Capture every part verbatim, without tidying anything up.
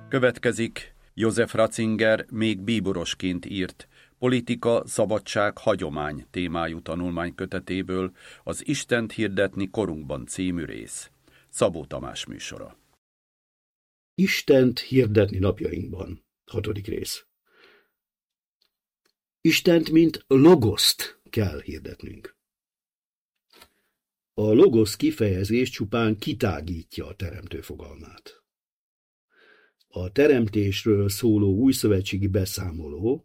Következik Joseph Ratzinger még bíborosként írt Politika, szabadság, hagyomány témájú tanulmánykötetéből az Istent hirdetni korunkban című rész. Szabó Tamás műsora. Istent hirdetni napjainkban. Hatodik rész. Istent, mint logoszt kell hirdetnünk. A logosz kifejezés csupán kitágítja a teremtő fogalmát. A teremtésről szóló újszövetségi beszámoló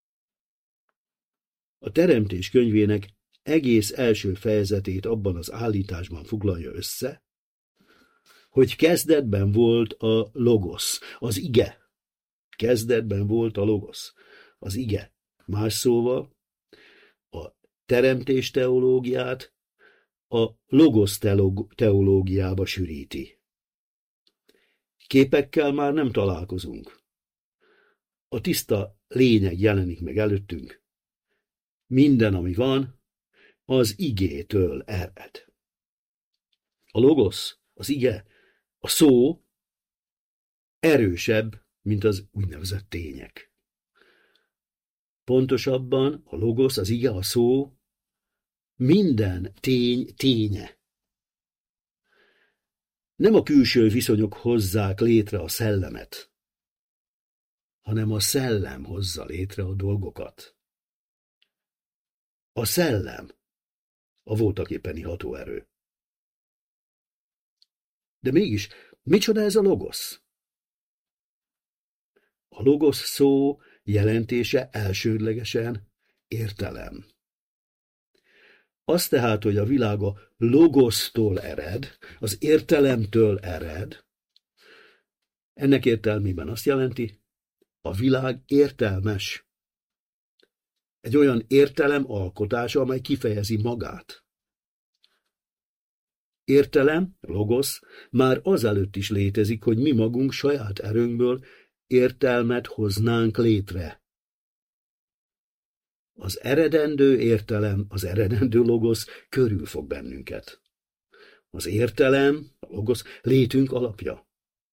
a teremtés könyvének egész első fejezetét abban az állításban foglalja össze, hogy kezdetben volt a logosz, az ige. Kezdetben volt a logosz, az ige. Más szóval a teremtés teológiát a logosz teológiába sűríti. Képekkel már nem találkozunk. A tiszta lényeg jelenik meg előttünk. Minden, ami van, az igétől ered. A logosz, az ige, a szó erősebb, mint az úgynevezett tények. Pontosabban a logosz, az ige, a szó minden tény ténye. Nem a külső viszonyok hozzák létre a szellemet, hanem a szellem hozza létre a dolgokat. A szellem a voltaképpeni hatóerő. De mégis, micsoda ez a logosz? A logosz szó jelentése elsődlegesen értelem. Az tehát, hogy a világ a logosztól ered, az értelemtől ered, ennek értelmében azt jelenti, a világ értelmes. Egy olyan értelem alkotása, amely kifejezi magát. Értelem, logosz, már azelőtt is létezik, hogy mi magunk saját erőnkből értelmet hoznánk létre. Az eredendő értelem, az eredendő logosz körülfog bennünket. Az értelem, a logosz létünk alapja.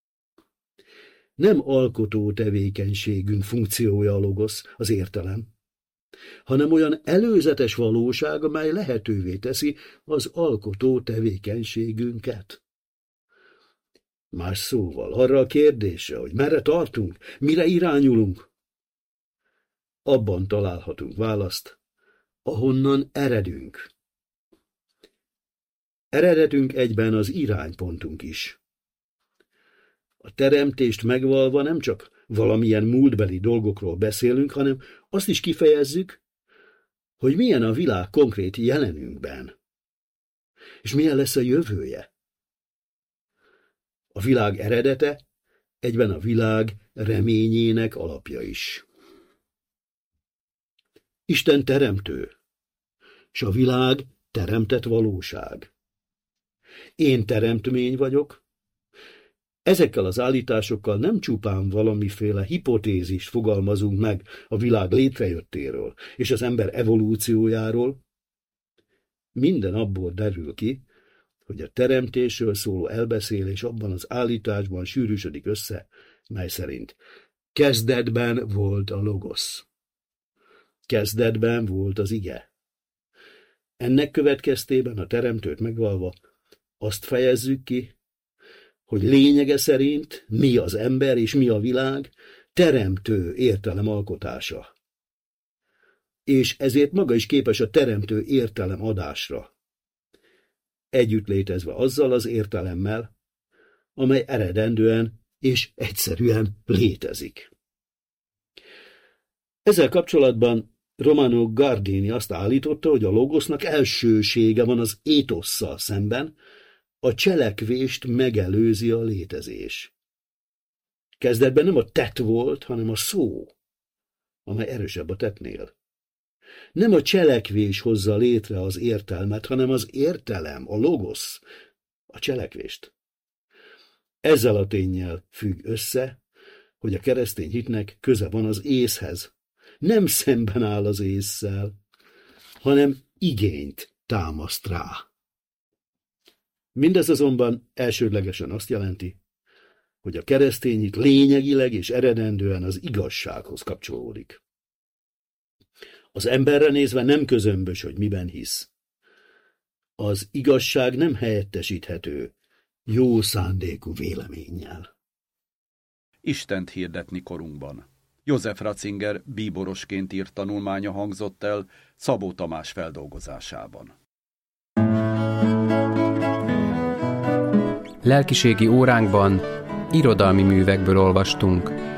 Nem alkotó tevékenységünk funkciója a logosz, az értelem, hanem olyan előzetes valóság, amely lehetővé teszi az alkotó tevékenységünket. Más szóval arra a kérdésre, hogy merre tartunk, mire irányulunk, abban találhatunk választ, ahonnan eredünk. Eredetünk egyben az iránypontunk is. A teremtést megvalva nem csak valamilyen múltbeli dolgokról beszélünk, hanem azt is kifejezzük, hogy milyen a világ konkrét jelenünkben, és milyen lesz a jövője. A világ eredete egyben a világ reményének alapja is. Isten teremtő, és a világ teremtett valóság. Én teremtmény vagyok. Ezekkel az állításokkal nem csupán valamiféle hipotézist fogalmazunk meg a világ létrejöttéről és az ember evolúciójáról. Minden abból derül ki, hogy a teremtésről szóló elbeszélés abban az állításban sűrűsödik össze, mely szerint kezdetben volt a logosz. Kezdetben volt az ige. Ennek következtében a teremtőt megvalva azt fejezzük ki, hogy lényege szerint mi az ember és mi a világ teremtő értelem alkotása. És ezért maga is képes a teremtő értelem adásra. Együtt létezve azzal az értelemmel, amely eredendően és egyszerűen létezik. Ezzel kapcsolatban Romano Guardini azt állította, hogy a logosznak elsősége van az étosszal szemben, a cselekvést megelőzi a létezés. Kezdetben nem a tett volt, hanem a szó, amely erősebb a tettnél. Nem a cselekvés hozza létre az értelmet, hanem az értelem, a logosz, a cselekvést. Ezzel a ténnyel függ össze, hogy a keresztény hitnek köze van az észhez. Nem szemben áll az ésszel, hanem igényt támaszt rá. Mindez azonban elsődlegesen azt jelenti, hogy a keresztény hit lényegileg és eredendően az igazsághoz kapcsolódik. Az emberre nézve nem közömbös, hogy miben hisz. Az igazság nem helyettesíthető jó szándékú véleménnyel. Istent hirdetni korunkban. József Ratzinger bíborosként írt tanulmánya hangzott el Szabó Tamás feldolgozásában. Lelkiségi óránkban irodalmi művekből olvastunk.